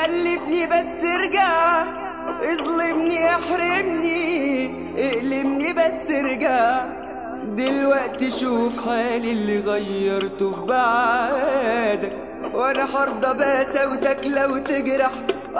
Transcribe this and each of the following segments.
غلبني بس ارجع، اظلمني احرمني اقلمني بس ارجع. دلوقتي شوف حالي اللي غيرته في بعادك، وانا حرضى بساوتك لو تجرح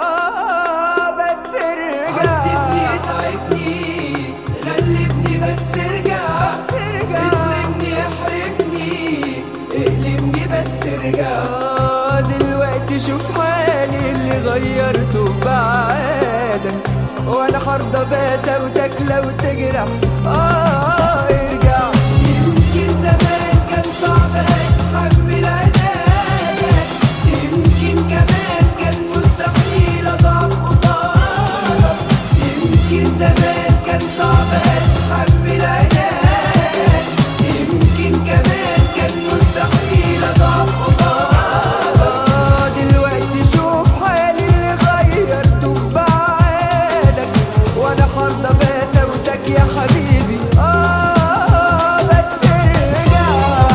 بس ارجع. عذبني اتعبني غلبني بس ارجع، اظلمني احرمني اقلمني بس ارجع. دلوقتي شوف حالي اللي غيرته في بعادك، وانا حرضى بساوتك لو تجرح ارجع. يمكن زمان كان صعب اتحمل عنادك، يمكن كمان كان مستحيل اضعف قصادك. يمكن زمان كان صعب اتحمل عنادك، يمكن كمان كان مستحيل اضعف قصادك. دلوقتي شوف حالي اللي غيرته في بعادك، وانا حرضى بساوتك يا حبيبي بس ارجع.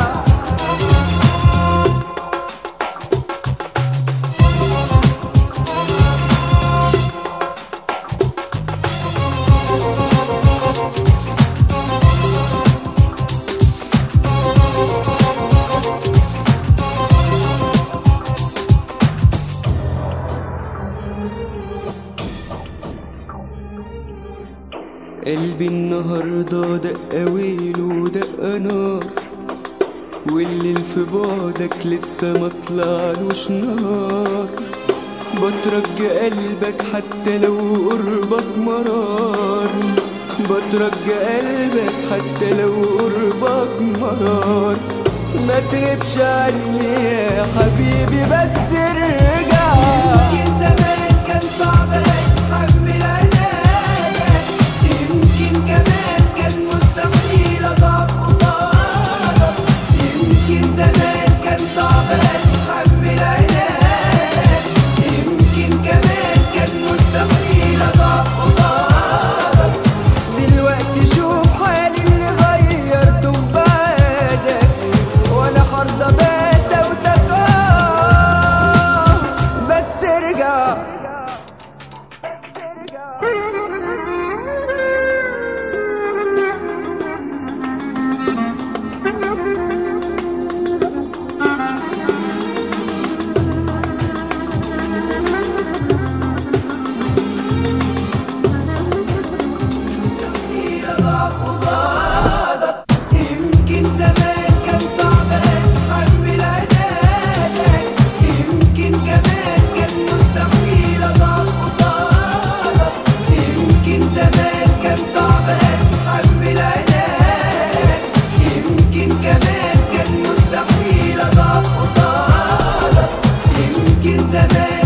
قلبي النهاردة دق ويل ودق نار، والليل في بعدك لسه مطلعلوش نار. بترج قلبك حتى لو قربك مرار، بترج قلبك حتى لو قربك مرار. ما تغيبش عني يا حبيبي بس ارجع. يمكن زمان كان صعب اتحمل عنادك، يمكن كمان كان مستحيل اضعف قصادك. يمكن زمان كان صعب اتحمل عنادك، يمكن كمان كان مستحيل اضعف قصادك. دلوقتي شوف حالي اللي غيرته في بعادك، وانا حرضى بساوتك بس ارجع. مستحيل اضعف قصادك. يمكن زمان كان صعب اتحمل عنادك، يمكن كمان كان مستحيل اضعف قصادك. يمكن زمان كان صعب اتحمل عنادك، يمكن كمان كان مستحيل اضعف قصادك. يمكن زمان